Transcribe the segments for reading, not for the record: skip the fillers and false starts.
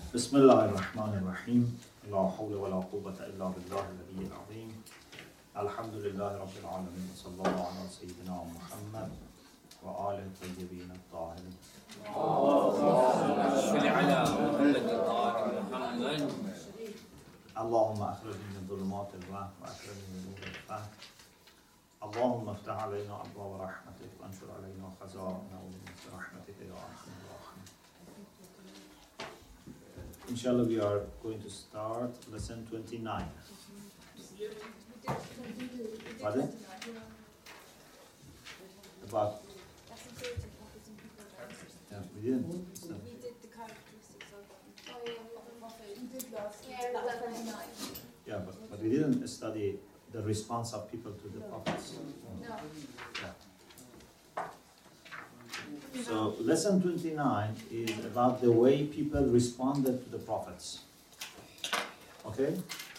بسم الله الرحمن الرحيم لا حول ولا قوة إلا بالله العلي العظيم الحمد لله رب العالمين وصلى الله على سيدنا محمد وآله الطيبين الطاهرين صل على محمد محمد اللهم أخرجني من ظلمات الوهم وأكرمني من نور الفهم اللهم افتح علينا أبواب رحمتك وانشر علينا خزائن رحمتك يا أرحم الراحمين. Inshallah, we are going to start lesson 29. Pardon? About? Yeah, we didn't. We did the characteristics of them. Oh yeah, we did last year. Yeah, that was 29. Yeah, but we didn't study the response of people to the prophets. No. Yeah. So lesson 29 is about the way people responded to the prophets. Okay?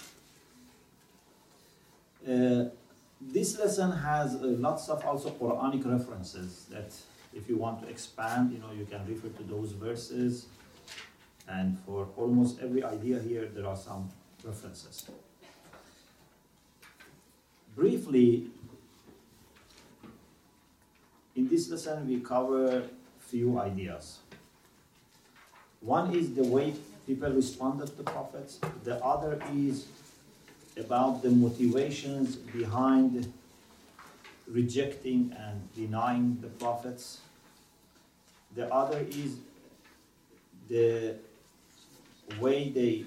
This lesson has lots of also Quranic references that if you want to expand, you can refer to those verses. And for almost every idea here, there are some references. Briefly, in this lesson, we cover few ideas. One is the way people responded to the prophets. The other is about the motivations behind rejecting and denying the prophets. The other is the way they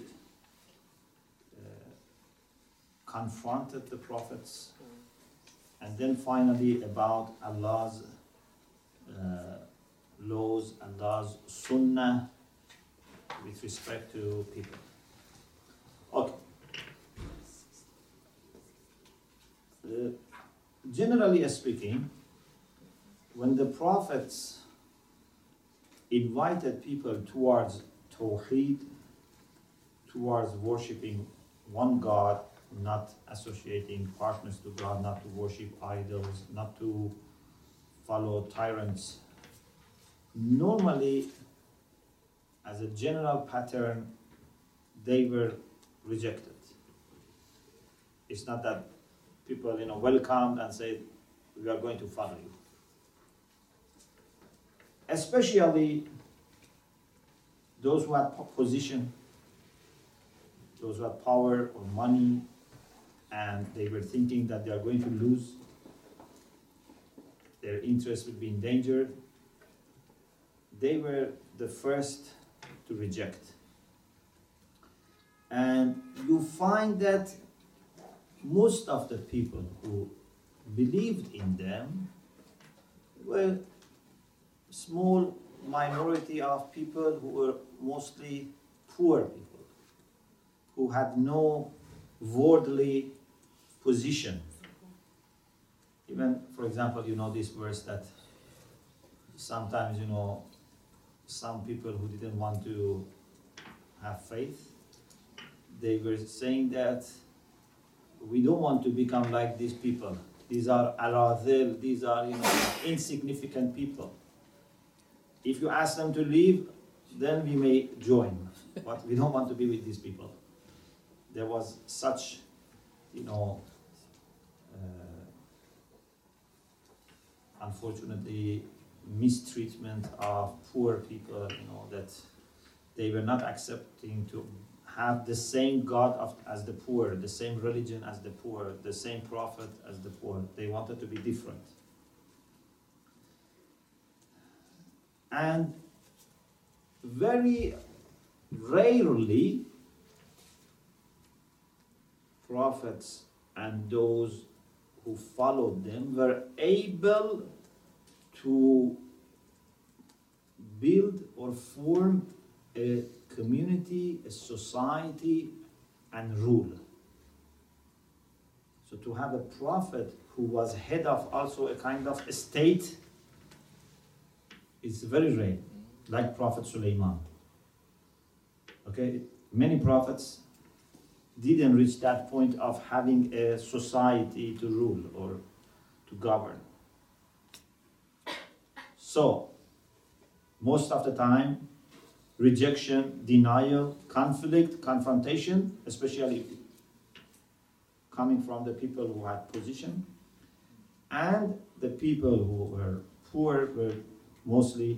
confronted the prophets. And then finally about Allah's laws, Allah's sunnah with respect to people. Okay. Generally speaking, when the prophets invited people towards Tawheed, towards worshipping one God, not associating partners to God, not to worship idols, not to follow tyrants. Normally, as a general pattern, they were rejected. It's not that people, welcomed and said, we are going to follow you. Especially those who had position, those who had power or money, and they were thinking that they are going to lose, their interest would be in danger, they were the first to reject. And you find that most of the people who believed in them were small minority of people who were mostly poor people, who had no worldly position. Even, for example, this verse that sometimes, some people who didn't want to have faith, they were saying that we don't want to become like these people. These are aradhil, these are, insignificant people. If you ask them to leave, then we may join, but we don't want to be with these people. There was such, unfortunately, mistreatment of poor people, that they were not accepting to have the same God as the poor, the same religion as the poor, the same prophet as the poor. They wanted to be different. And very rarely, prophets and those who followed them were able to build or form a community, a society, and rule. So to have a prophet who was head of also a kind of a state is very rare, like Prophet Sulaiman. Okay, many prophets didn't reach that point of having a society to rule or to govern. So, most of the time, rejection, denial, conflict, confrontation, especially coming from the people who had position, and the people who were poor were mostly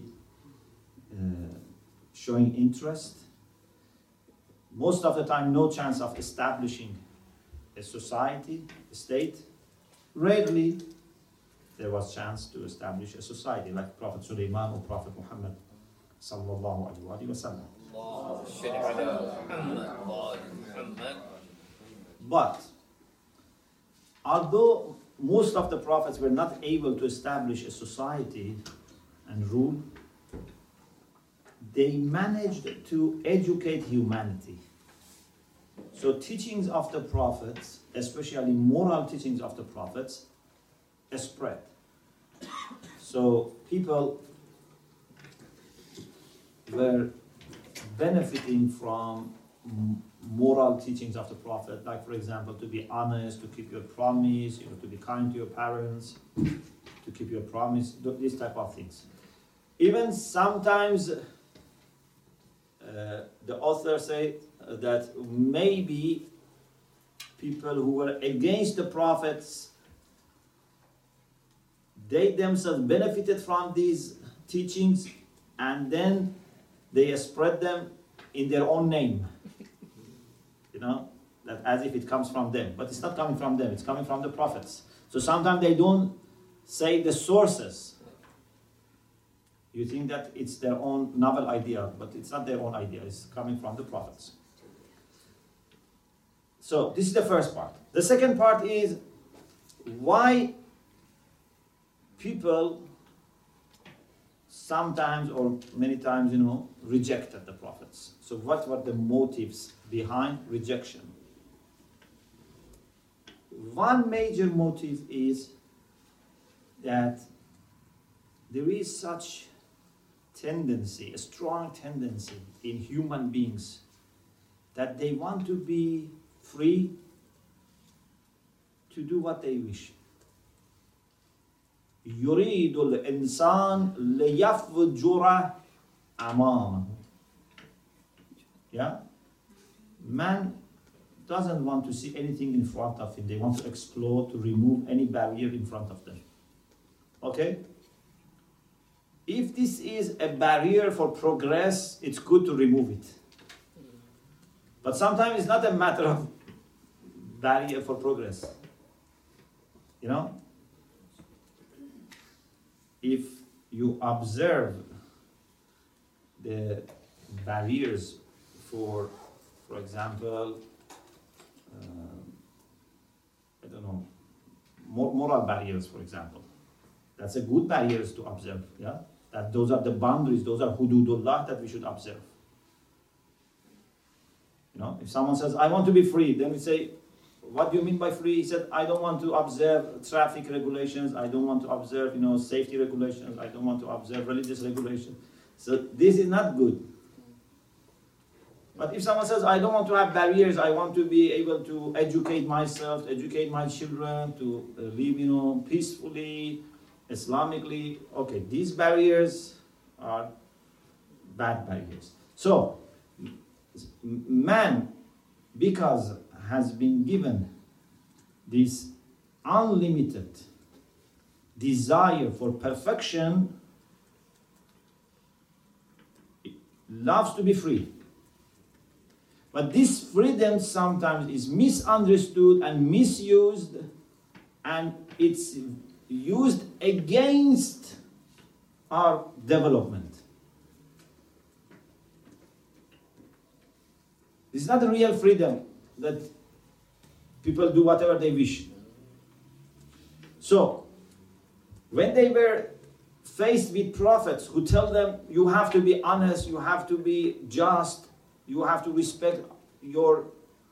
showing interest. Most of the time, no chance of establishing a society, a state. Rarely there was chance to establish a society like Prophet Sulaiman or Prophet Muhammad sallallahu alaihi wasallam. اللهم صل على محمد وآل محمد. But although most of the prophets were not able to establish a society and rule, they managed to educate humanity. So teachings of the prophets, especially moral teachings of the prophets, spread. So people were benefiting from moral teachings of the prophet, like for example, to be honest, to keep your promise, to be kind to your parents, to keep your promise, these type of things. Even sometimes the author say that maybe people who were against the prophets, they themselves benefited from these teachings and then they spread them in their own name. That as if it comes from them. But it's not coming from them, it's coming from the prophets. So sometimes they don't say the sources. You think that it's their own novel idea, but it's not their own idea, it's coming from the prophets. So this is the first part. The second part is why people sometimes or many times, rejected the prophets. So what were the motives behind rejection? One major motive is that there is such tendency, a strong tendency in human beings that they want to be free to do what they wish. يريد الإنسان ليفجر أمامه. Yeah? Man doesn't want to see anything in front of him. They want to explore, to remove any barrier in front of them. Okay? If this is a barrier for progress, it's good to remove it. But sometimes it's not a matter of barrier for progress. If you observe the barriers for example, moral barriers, for example. That's a good barriers to observe, yeah? That those are the boundaries, those are hududullah that we should observe. If someone says, I want to be free, then we say, what do you mean by free? He said, I don't want to observe traffic regulations, I don't want to observe, safety regulations, I don't want to observe religious regulations. So this is not good. But if someone says, I don't want to have barriers, I want to be able to educate myself, educate my children, to live, peacefully, Islamically, okay, these barriers are bad barriers. So, man, because has been given this unlimited desire for perfection, loves to be free. But this freedom sometimes is misunderstood and misused, and it's used against our development. It's not a real freedom that people do whatever they wish. So, when they were faced with prophets who tell them, you have to be honest, you have to be just, you have to respect your,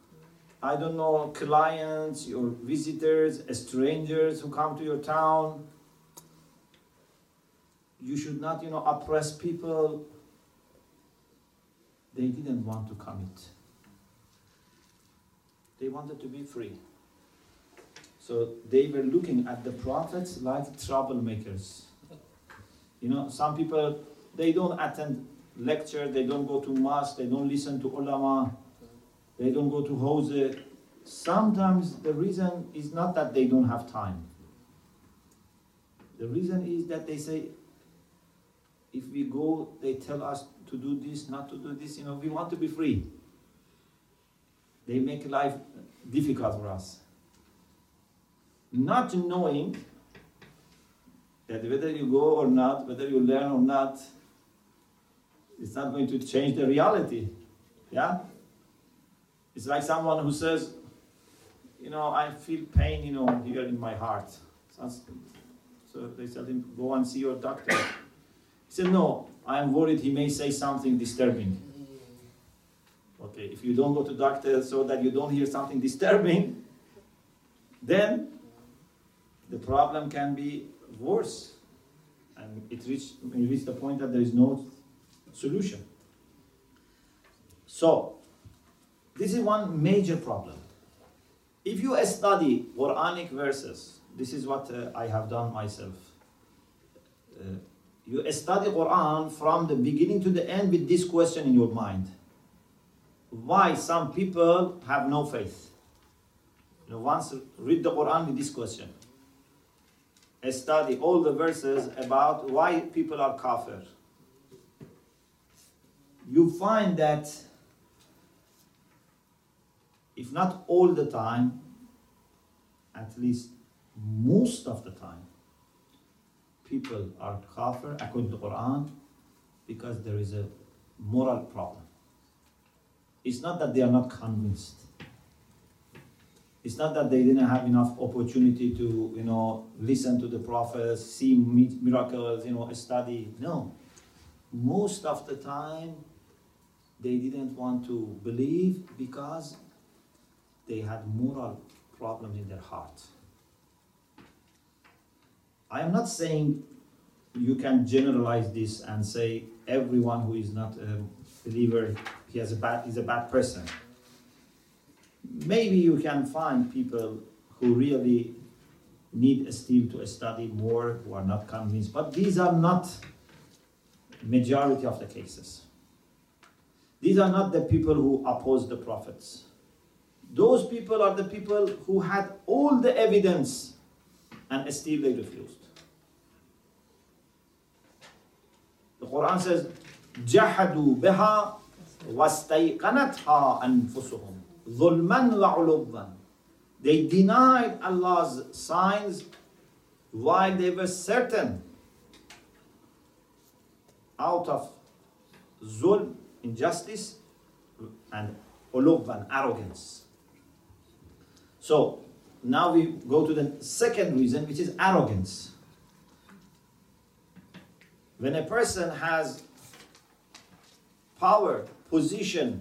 clients, your visitors, strangers who come to your town. You should not, oppress people. They didn't want to commit. They wanted to be free. So they were looking at the prophets like troublemakers. Some people, they don't attend lecture, they don't go to mosque, they don't listen to ulama, they don't go to hawza. Sometimes the reason is not that they don't have time. The reason is that they say, if we go, they tell us to do this, not to do this, we want to be free. They make life difficult for us. Not knowing that whether you go or not, whether you learn or not, it's not going to change the reality. Yeah? It's like someone who says, I feel pain, here in my heart. So they tell him, go and see your doctor. He said, no, I am worried he may say something disturbing. Okay, if you don't go to doctor so that you don't hear something disturbing, then the problem can be worse. And it reach the point that there is no solution. So, this is one major problem. If you study Quranic verses, this is what I have done myself. You study Quran from the beginning to the end with this question in your mind. Why some people have no faith? Once read the Quran with this question. Study all the verses about why people are kafir. You find that if not all the time, at least most of the time, people are kafir according to the Quran because there is a moral problem. It's not that they are not convinced. It's not that they didn't have enough opportunity to, listen to the prophets, see miracles, study. No. Most of the time, they didn't want to believe because they had moral problems in their heart. I am not saying you can generalize this and say everyone who is not a believer is a bad person. Maybe you can find people who really need still to study more, who are not convinced, but these are not majority of the cases. These are not the people who oppose the prophets. Those people are the people who had all the evidence and still they refused. The Quran says, جَحَدُوا بِهَا وَاسْتَيْقَنَتْهَا أَنفُسُهُمْ ظُلْمًا وَعُلُوًّا. They denied Allah's signs while they were certain, out of zulm, injustice, and uluwan, arrogance. So, now we go to the second reason, which is arrogance. When a person has power, position,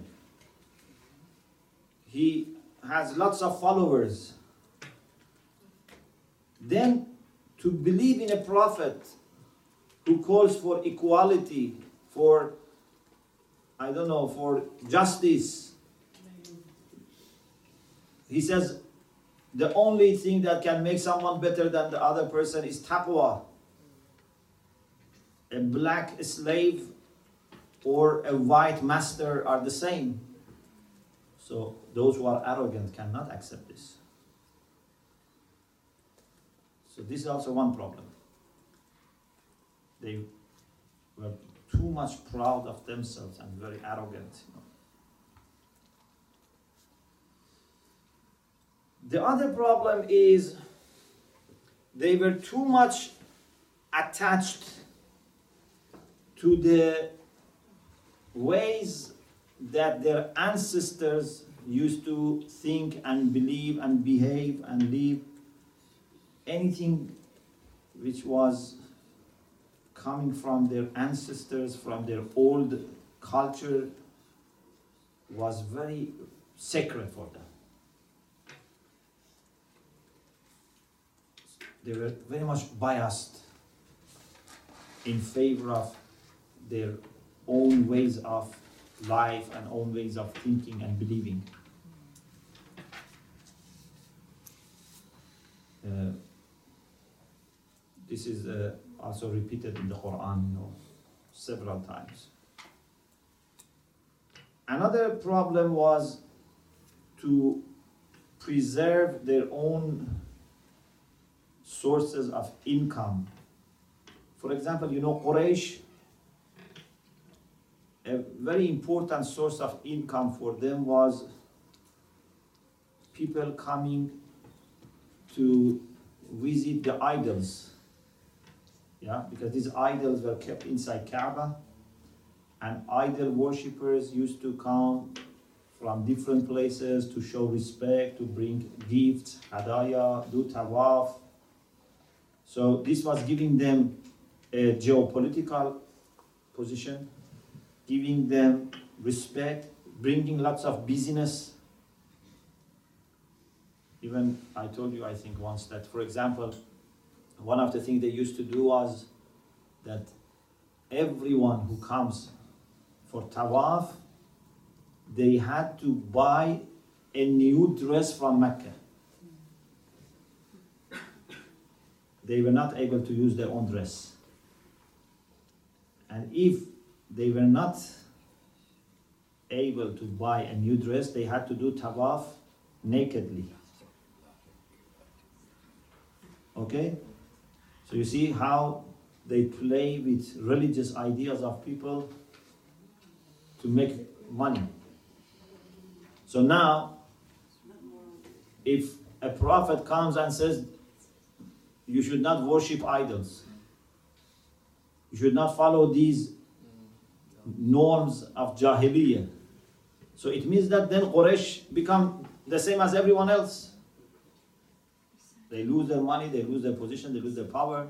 he has lots of followers, then to believe in a prophet who calls for equality, for justice. He says the only thing that can make someone better than the other person is taqwa. A black slave or a white master are the same. So those who are arrogant cannot accept this. So this is also one problem. They were too much proud of themselves and very arrogant. The other problem is they were too much attached to the ways that their ancestors used to think and believe and behave and live. Anything which was coming from their ancestors, from their old culture, was very sacred for them. They were very much biased in favor of their own ways of life and own ways of thinking and believing. This is also repeated in the Quran, several times. Another problem was to preserve their own sources of income. For example, Quraysh, a very important source of income for them was people coming to visit the idols. Because these idols were kept inside Kaaba, and idol worshippers used to come from different places to show respect, to bring gifts, hadaya, do tawaf. So this was giving them a geopolitical position, giving them respect, bringing lots of business. Even I told you, I think once, that, for example, one of the things they used to do was that everyone who comes for tawaf, they had to buy a new dress from Mecca. They were not able to use their own dress. And if they were not able to buy a new dress, they had to do tawaf nakedly. Okay? So you see how they play with religious ideas of people to make money. So now, if a prophet comes and says, you should not worship idols, you should not follow these norms of Jahiliyyah, so it means that then Quraysh become the same as everyone else. They lose their money, they lose their position, they lose their power.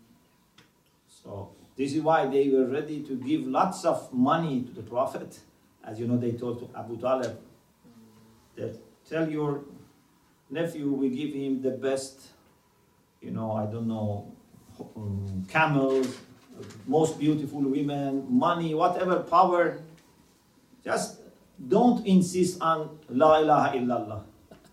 So this is why they were ready to give lots of money to the Prophet. As you know, they told to Abu Talib that, tell your nephew we give him the best, camels, most beautiful women, money, whatever, power. Just don't insist on La ilaha illallah.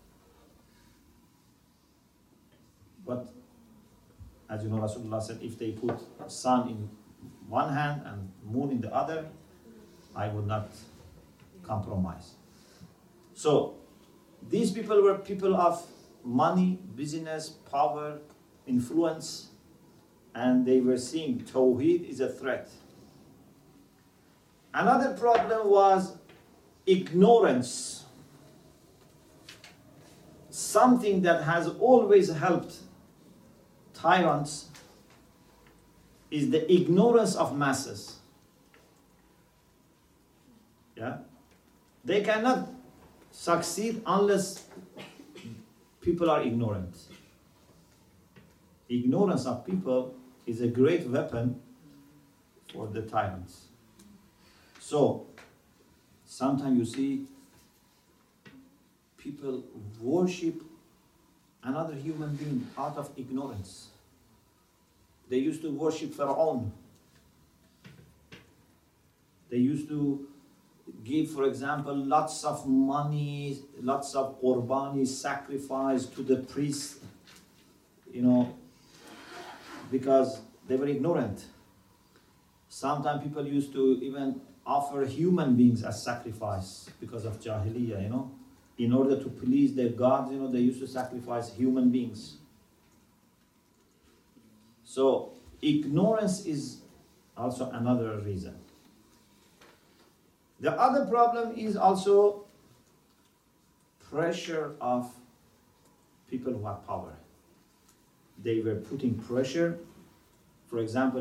But as you know, Rasulullah said, if they put sun in one hand and moon in the other, I would not compromise. So these people were people of money, business, power, influence, and they were seeing Tawheed is a threat. Another problem was ignorance. Something that has always helped tyrants is the ignorance of masses. They cannot succeed unless people are ignorant. Ignorance of people is a great weapon for the tyrants. So, sometimes you see people worship another human being out of ignorance. They used to worship Pharaoh. They used to give, for example, lots of money, lots of qurbani, sacrifice to the priest, because they were ignorant. Sometimes people used to even offer human beings as sacrifice because of Jahiliyyah, In order to please their gods, they used to sacrifice human beings. So, ignorance is also another reason. The other problem is also pressure of people who have power. They were putting pressure. For example,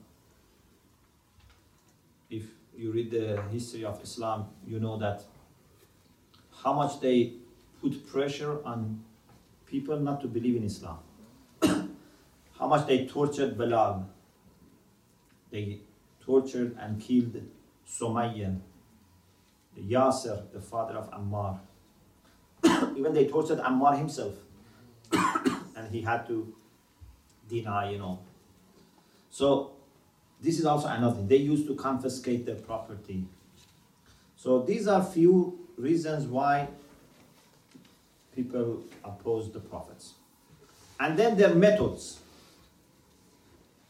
if you read the history of Islam, you know that how much they put pressure on people not to believe in Islam. How much they tortured Bilal. They tortured and killed Sumayya, Yasir, the father of Ammar. Even they tortured Ammar himself. And he had to deny, So, this is also another thing. They used to confiscate their property. So, these are few reasons why people oppose the prophets. And then their methods.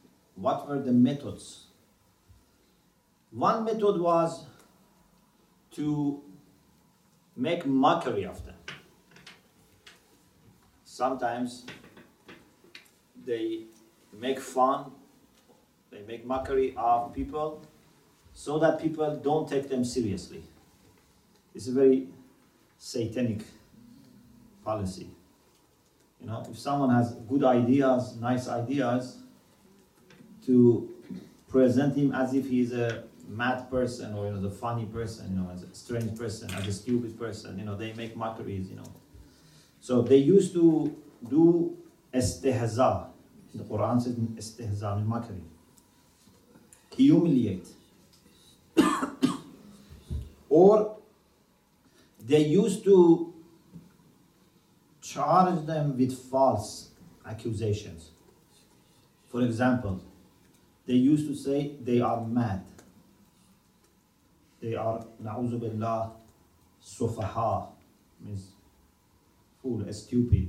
What were the methods? One method was to make mockery of them. Sometimes they make fun, they make mockery of people so that people don't take them seriously. It's a very satanic policy. You know, if someone has good ideas, nice ideas, to present him as if he's a mad person or the funny person, as a strange person, as a stupid person, they make mockeries, So they used to do istihza. The Quran says istihza, mockery. Humiliate. Or they used to charge them with false accusations. For example, they used to say they are mad. They are, na'uzu billah, sufaha, means fool, stupid.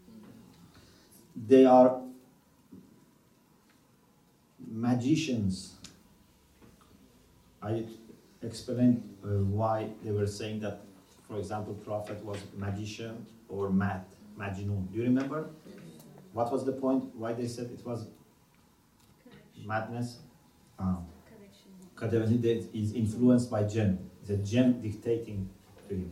They are magicians. I explained why they were saying that, for example, Prophet was magician or mad, majnun. Do you remember? What was the point? Why they said it was madness? Connection. It is influenced by jinn. It's a jinn dictating to him.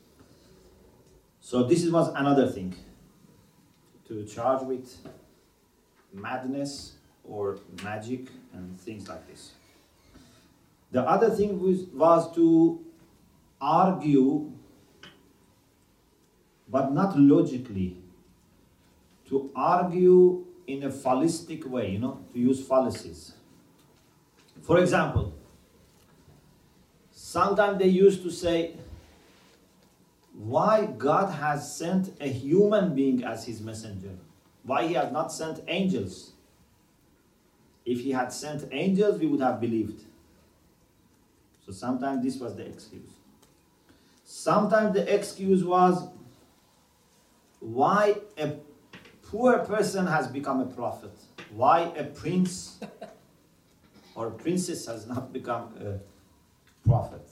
So this was another thing, to charge with madness or magic and things like this. The other thing was to argue, but not logically, to argue in a fallistic way, to use fallacies. For example, sometimes they used to say, why God has sent a human being as his messenger? Why he has not sent angels? If he had sent angels, we would have believed. So sometimes this was the excuse. Sometimes the excuse was why a poor person has become a prophet. Why a prince or a princess has not become a prophet.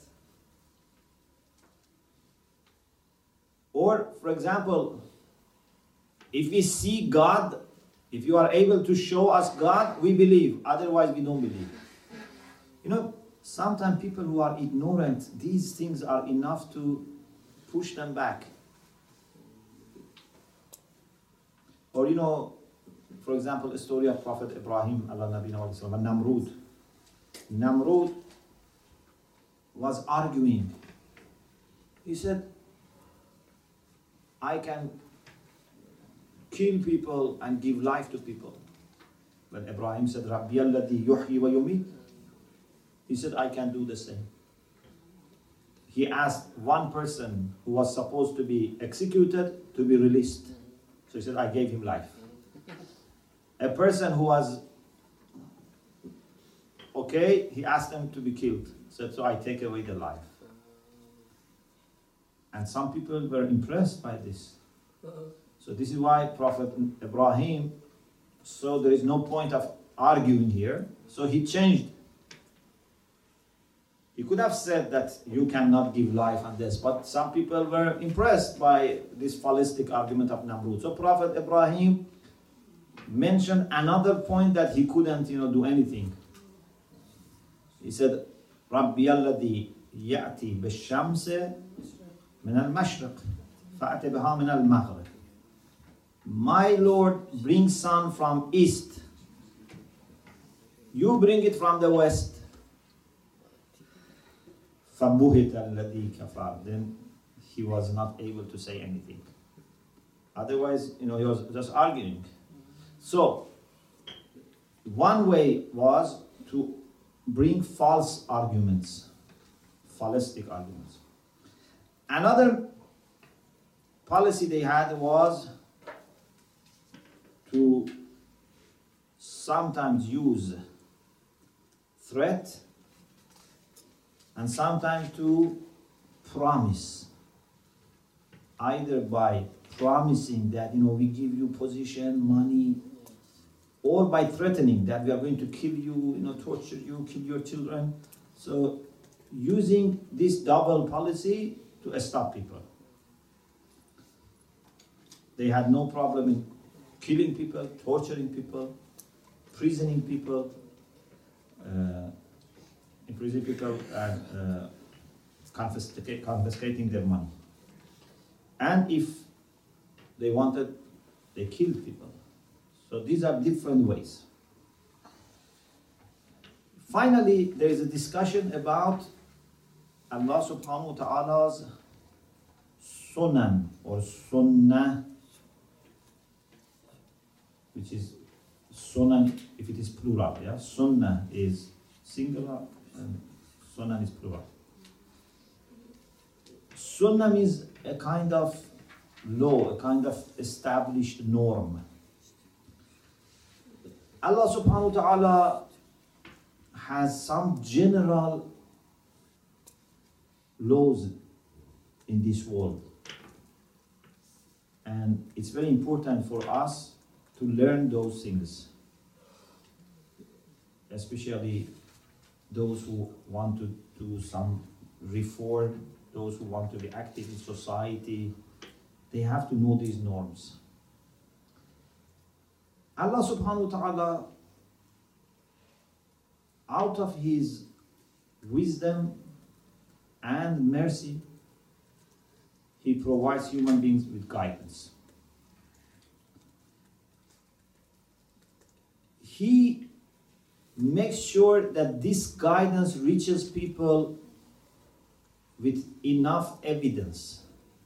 Or, for example, if we see God, if you are able to show us God, we believe. Otherwise, we don't believe. Sometimes people who are ignorant, these things are enough to push them back. Or, for example, a story of Prophet Ibrahim, and Namrud. Namrud was arguing. He said, I can kill people and give life to people. When Ibrahim said, Rabbi alladhi yuhyi wa yumit, he said, I can do the same. He asked one person who was supposed to be executed to be released. So he said, I gave him life. A person who was okay, he asked them to be killed. He said, so I take away the life. And some people were impressed by this. So this is why Prophet Ibrahim saw there is no point of arguing here. So he changed. He could have said that you cannot give life on this, but some people were impressed by this fallistic argument of Namrud. So Prophet Ibrahim mentioned another point that he couldn't, do anything. He said, Rabbi alladhi ya'ti bishamse min al-mashriq fa'ati biha min al-maghrib. My Lord brings sun from east. You bring it from the west. فَبُهِتَ الَّذِي كَفَرَ. Then he was not able to say anything. Otherwise, he was just arguing. So, one way was to bring false arguments, fallistic arguments. Another policy they had was to sometimes use threat and sometimes to promise, either by promising that we give you position, money, or by threatening that we are going to kill you, torture you, kill your children. So using this double policy to stop people. They had no problem in killing people, torturing people, imprisoning people, and confiscating their money. And if they wanted, they killed people. So these are different ways. Finally, there is a discussion about Allah subhanahu wa ta'ala's sunan or sunnah, which is sunan if it is plural. Yeah? Sunnah is singular and sunan is plural. Sunnah means a kind of law, a kind of established norm. Allah subhanahu wa ta'ala has some general laws in this world. And it's very important for us to learn those things, especially those who want to do some reform, those who want to be active in society. They have to know these norms. Allah subhanahu wa ta'ala, out of His wisdom and mercy, He provides human beings with guidance. He makes sure that this guidance reaches people with enough evidence.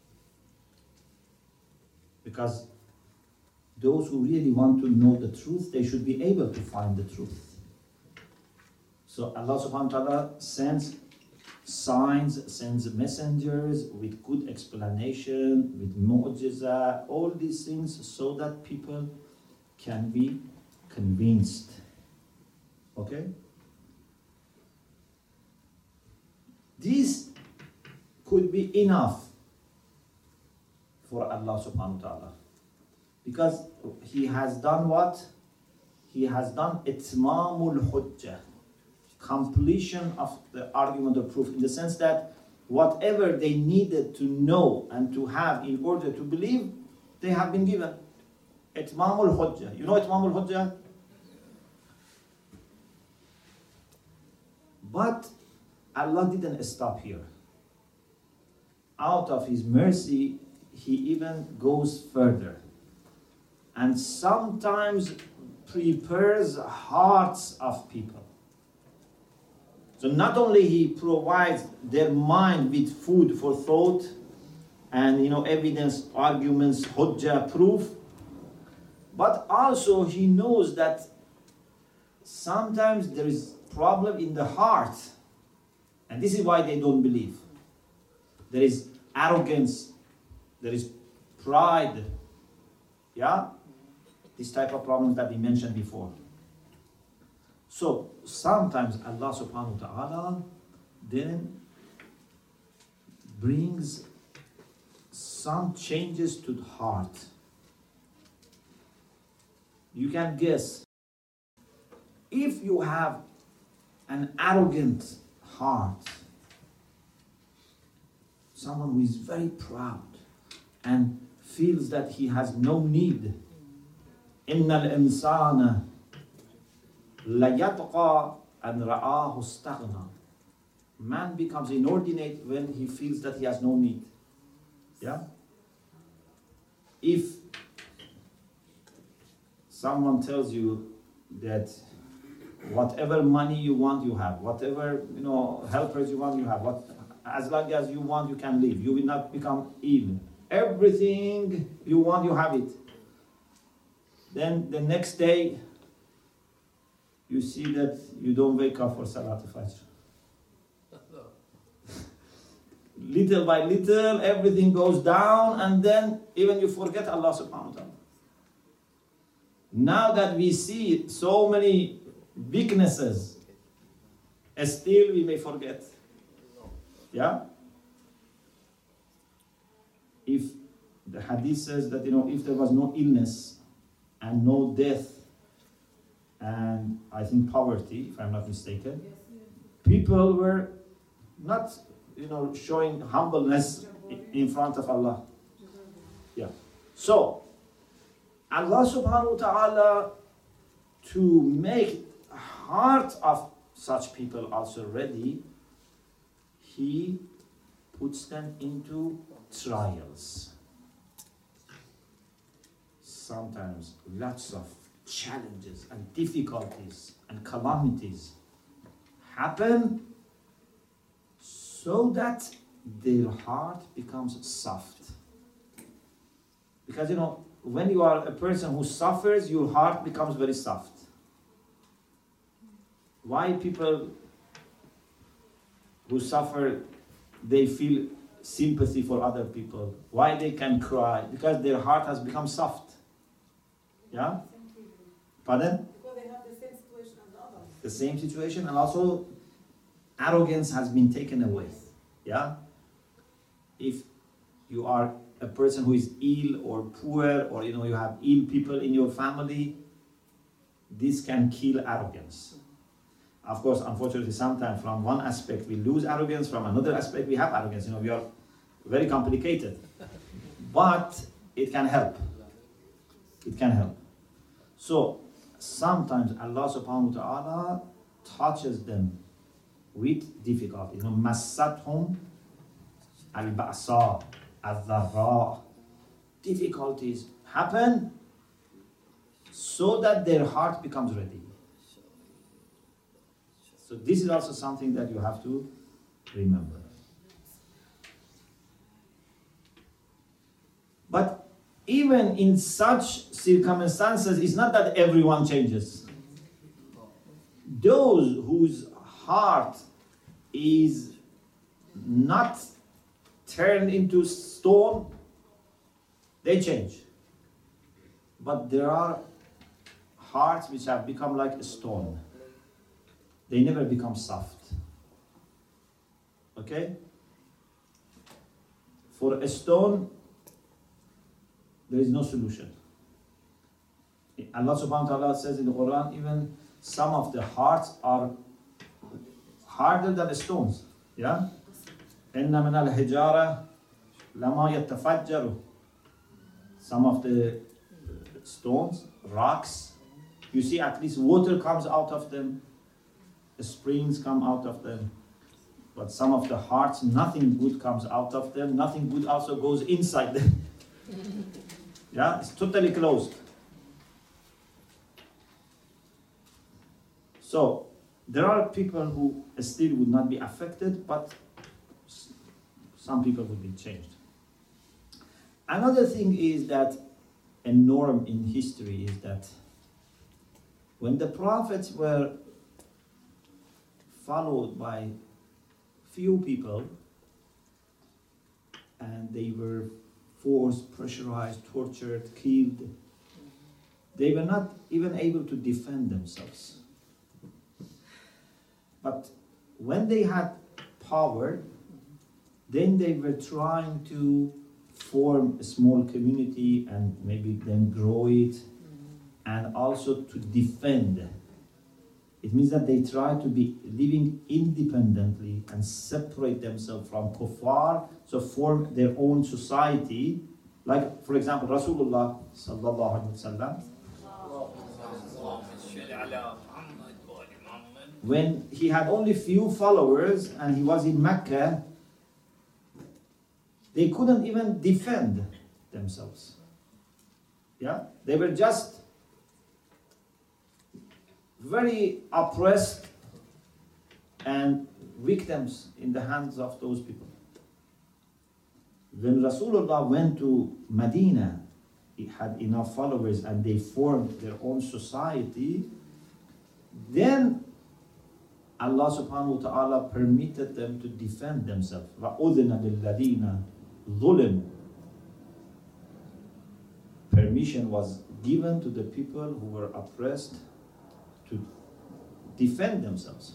Because those who really want to know the truth, they should be able to find the truth. So Allah subhanahu wa ta'ala sends signs, sends messengers with good explanation, with mu'jiza, all these things so that people can be convinced. Okay? This could be enough for Allah subhanahu wa ta'ala. Because He has done what? He has done itmamul hujjah, completion of the argument of proof, in the sense that whatever they needed to know and to have in order to believe, they have been given. Itmamul hujjah. You know itmamul hujjah? But Allah didn't stop here. Out of His mercy, He even goes further. And sometimes prepares hearts of people. So not only He provides their mind with food for thought and evidence, arguments, hujjah, proof, but also He knows that sometimes there is problem in the heart, and this is why they don't believe. There is arrogance, there is pride, yeah? This type of problems that we mentioned before. So sometimes Allah subhanahu wa ta'ala then brings some changes to the heart. You can guess, if you have an arrogant heart, someone who is very proud and feels that he has no need, إِنَّ الْإِنسَانَ لَيَطْغَى أَنْ رَآهُ اسْتَغْنَى. Man becomes inordinate when he feels that he has no need. Yeah? If someone tells you that whatever money you want, you have. Whatever helpers you want, you have. As long as you want, you can live. You will not become ill. Everything you want, you have it. Then the next day, you see that you don't wake up for Salat al-Fajr. Little by little, everything goes down, and then even you forget Allah subhanahu wa ta'ala. Now that we see so many weaknesses, still we may forget. Yeah? If the hadith says that, if there was no illness and no death and I think poverty, if I'm not mistaken, people were not showing humbleness in front of Allah. Yeah. So Allah subhanahu wa ta'ala, to make heart of such people also ready, He puts them into trials. Sometimes lots of challenges and difficulties and calamities happen so that their heart becomes soft. Because when you are a person who suffers, your heart becomes very soft. Why people who suffer, they feel sympathy for other people? Why they can cry? Because their heart has become soft. Yeah? Pardon? Because they have the same situation as the others. The same situation, and also arrogance has been taken away. Yeah? If you are a person who is ill or poor, or you have ill people in your family, this can kill arrogance. Of course, unfortunately, sometimes from one aspect we lose arrogance, from another aspect we have arrogance. We are very complicated. But it can help. It can help. So, sometimes Allah subhanahu wa ta'ala touches them with difficulty. Massathum al-ba'sa, al-dharra. Difficulties happen so that their heart becomes ready. So this is also something that you have to remember. But even in such circumstances, it's not that everyone changes. Those whose heart is not turned into stone, they change. But there are hearts which have become like a stone. They never become soft. Okay? For a stone, there is no solution. Allah subhanahu wa ta'ala says in the Quran, even some of the hearts are harder than the stones. Yeah? إِنَّ مِنَ الْحِجَارَةِ لَمَا يَتَّفَجَّرُ. Some of the stones, rocks, you see at least water comes out of them, the springs come out of them. But some of the hearts, nothing good comes out of them, nothing good also goes inside them. Yeah, it's totally closed. So, there are people who still would not be affected, but some people would be changed. Another thing is that a norm in history is that when the prophets were followed by few people and they were forced, pressurized, tortured, killed, they were not even able to defend themselves. But when they had power, then they were trying to form a small community and maybe then grow it, and also to defend. It means that they try to be living independently and separate themselves from kuffar, so form their own society. Like, for example, Rasulullah sallallahu alaihi wasallam, when he had only few followers and he was in Mecca, they couldn't even defend themselves. Yeah? They were just very oppressed and victims in the hands of those people. When Rasulullah went to Medina, he had enough followers and they formed their own society, then Allah subhanahu wa ta'ala permitted them to defend themselves. وَأُذِنَ لِلَّذِينَ ظُلِمُوا. Permission was given to the people who were oppressed to defend themselves.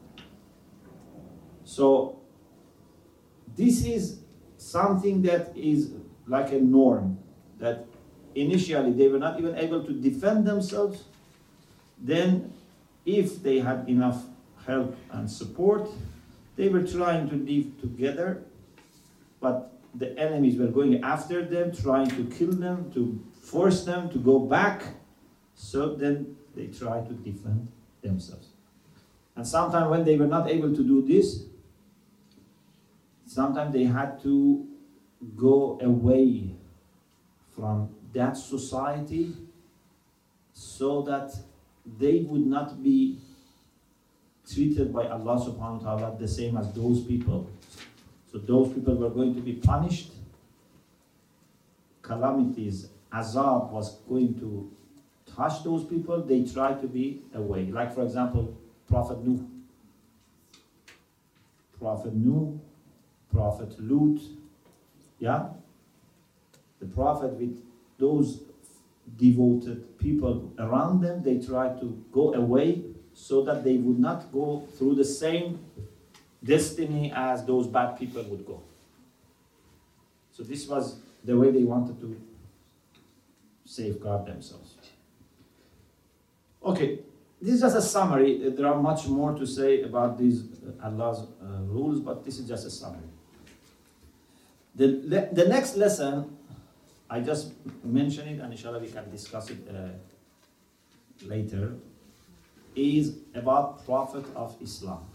So this is something that is like a norm, that initially they were not even able to defend themselves. Then if they had enough help and support, They were trying to live together, but the enemies were going after them, trying to kill them, to force them to go back. So then they tried to defend themselves. And sometimes when they were not able to do this, sometimes they had to go away from that society so that they would not be treated by Allah subhanahu wa ta'ala the same as those people. So those people were going to be punished. Calamities, azab was going to touch those people. They tried to be away. Like for example, Prophet Nuh, Prophet Lut, yeah? The Prophet with those devoted people around them, they tried to go away so that they would not go through the same destiny as those bad people would go. So this was the way they wanted to safeguard themselves. Okay, this is just a summary. There are much more to say about these Allah's rules, but this is just a summary. The next lesson, I just mentioned it, and inshallah we can discuss it later, is about Prophet of Islam.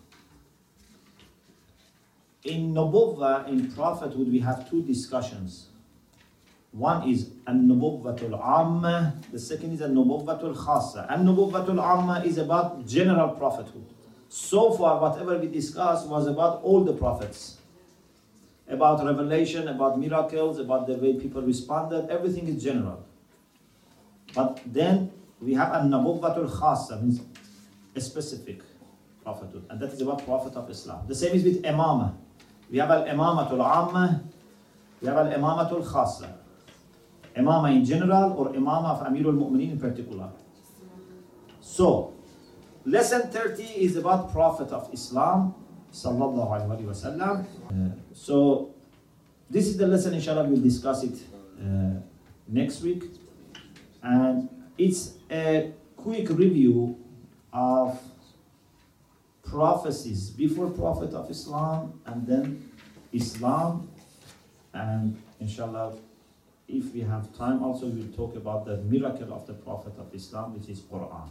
In Nubuwwah, in prophethood, we have two discussions. One is An-Nubuwwatul Amma, the second is An-Nubuwwatul Khassa. An-Nubuwwatul Amma is about general prophethood. So far, whatever we discussed was about all the prophets. About revelation, about miracles, about the way people responded, everything is general. But then we have An-Nubuwwatul Khassa, means a specific prophethood, and that is about Prophet of Islam. The same is with Imamah. We have Al-Imamatul Amma, we have Al-Imamatul Khassa. Imamah in general, or Imamah of Amirul Mu'mineen in particular. So, lesson 30 is about Prophet of Islam, sallallahu alaihi wasallam. So, this is the lesson, inshallah, we'll discuss it next week. And it's a quick review of prophecies before Prophet of Islam and then Islam, and inshallah if we have time also we'll talk about the miracle of the Prophet of Islam, which is Quran.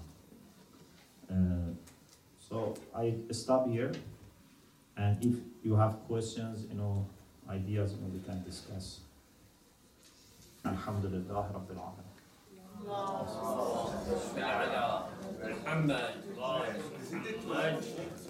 So I stop here, and if you have questions, ideas, we can discuss. Alhamdulillah Rabbil Alamin. محمد